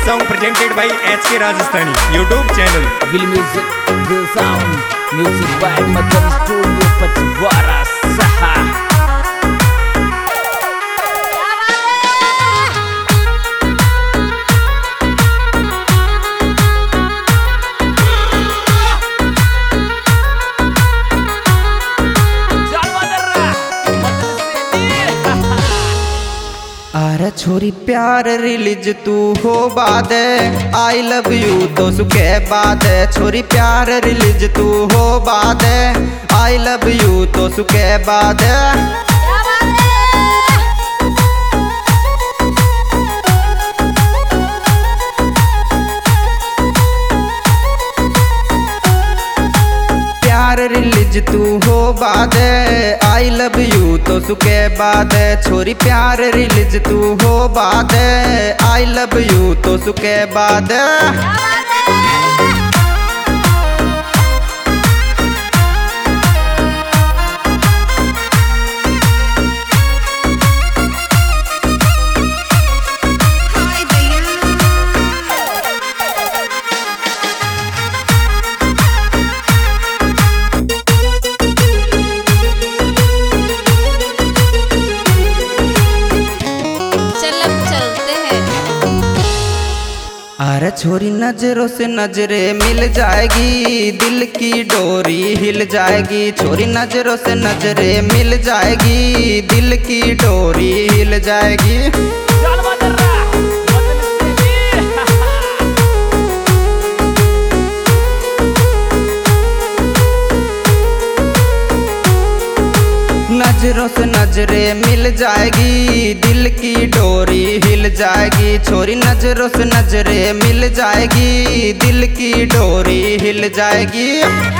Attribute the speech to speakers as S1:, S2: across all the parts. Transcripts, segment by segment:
S1: song presented by HK Rajasthani YouTube channel.
S2: Will music, will sound, music by Madan Studio Patwara Saha.
S3: अरे छोरी प्यार release तू हो बाद आई लव यू तो सुखे बाद छोरी प्यार रिलीज तू हो बाद आई लव यू तो सुखे बाद प्यार रिलीज तू हो बाद आई लव यू तो सुखे बाद छोरी प्यार रिलीज तू हो बाद आई लव यू तो सुखे बाद अरे छोरी नजरों से नजरे मिल जाएगी दिल की डोरी हिल जाएगी छोरी नजरों से नजरे मिल जाएगी दिल की डोरी हिल जाएगी नजरों से नजरे मिल जाएगी दिल की डोरी हिल जाएगी छोरी नजरों से नजरे मिल जाएगी दिल की डोरी हिल जाएगी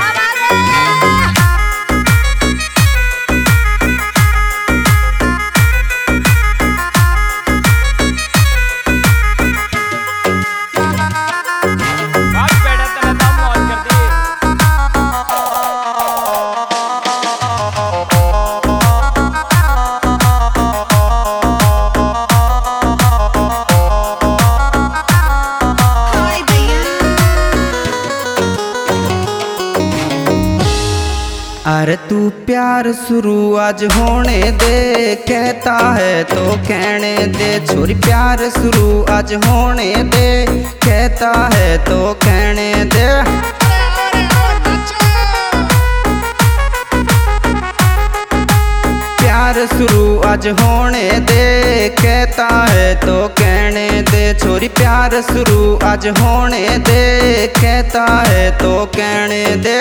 S3: अरे तू प्यार शुरू आज होने दे कहता है तो कहने दे छोरी प्यार शुरू आज होने दे कहता है तो कहने दे प्यार शुरू आज होने दे कहता है तो कहने दे छोरी प्यार शुरू आज होने दे कहता है तो कहने दे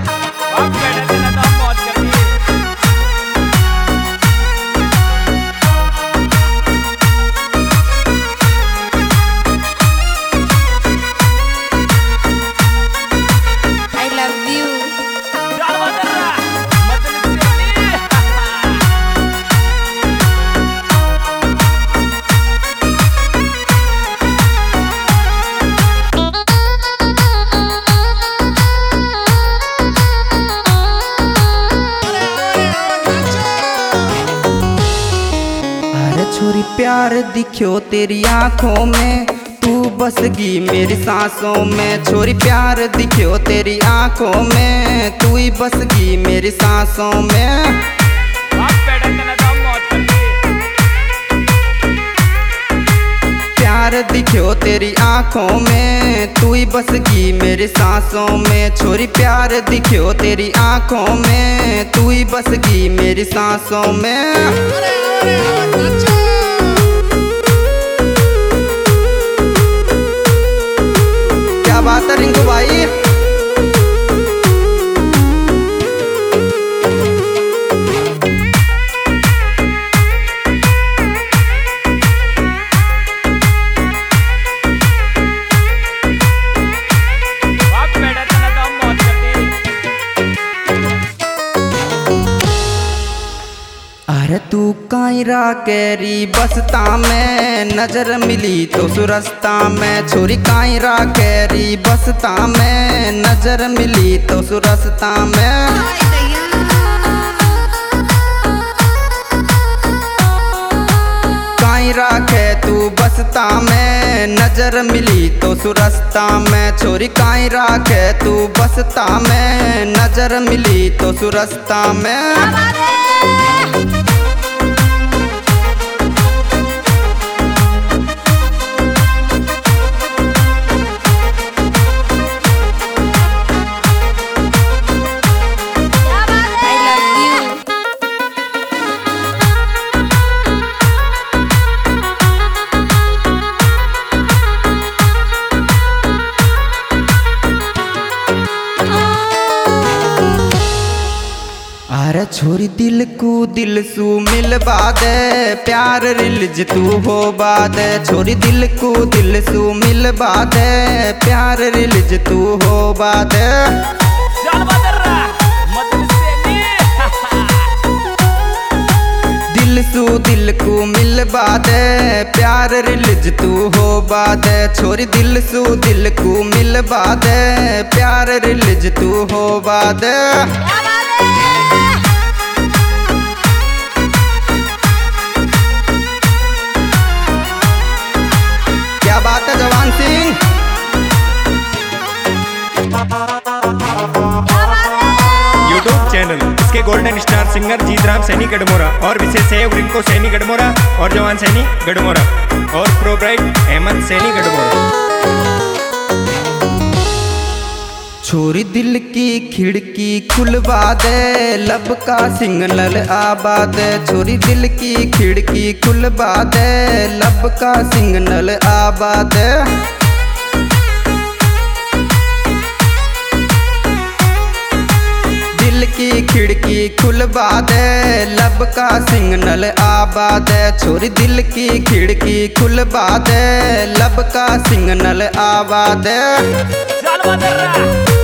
S3: छोरी प्यार दिखो तेरी आंखों में तू बसगी मेरी सांसों में छोरी प्यार दिखो तेरी आंखों में तू ही बसगी मेरी सांसों में प्यार दिखो तेरी आंखों में तू ही बसगी मेरी सांसों में छोरी प्यार दिखो तेरी आंखों में तू ही बसगी मेरी सांसों में क्या बात है रिंकू भाई अरे तू कायरा केरी बसता में नजर मिली तो सुरस्ता में छोरी कायरा केरी बसता में नजर मिली तो सुरस्ता में काई राखे तू बसता में, नजर मिली तो सुरस्ता में। छोरी काई राखे तू बसता में, नजर मिली तो सुरस्ता में। अरे छोरी दिल को दिल सू मिलवा दे, प्यार रिलज तू हो बादे। छोरी दिल को दिल सू मिलवा दे, प्यार रिलज तू हो बादे। दिल सू दिल को मिलवा दे, प्यार रिलज तू हो बादे। छोरी दिल सू दिल को मिलवा दे, प्यार रिलज तू हो बादे। क्या बात है जवान सिंह।
S1: यूट्यूब चैनल इसके golden star singer Jeetram Saini Garhmora और विशेष सहयोग रिंको सैनी गढ़मोरा और जवान सैनी गढ़मोरा और प्रोब्राइट अहमद सैनी गढ़मोरा।
S3: छोरी दिल की खिड़की खुलवा दे, लब का सिग्नल आबाद। छोरी दिल की खिड़की खुलवा दे, लब का सिग्नल आबाद। दिल की खिड़की खुलवा दे, लब का सिग्नल आबाद। छोरी दिल की खिड़की खुलवा दे, लब का सिग्नल आबाद।